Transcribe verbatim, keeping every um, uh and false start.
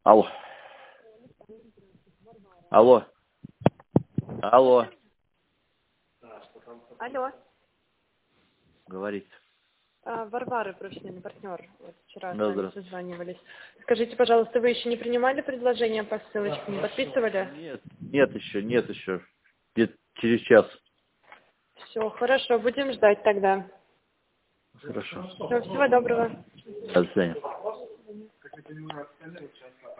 Алло. Алло. Алло. Алло. Говорите. А, Варвара, профессиональный партнер. Вот вчера с Да, вами здравствуйте. созванивались. Скажите, пожалуйста, вы еще не принимали предложение по ссылочке, не подписывали? Нет, нет еще, нет еще. Где-то через час. Все, хорошо, будем ждать тогда. Хорошо. Всё, всего доброго. До свидания.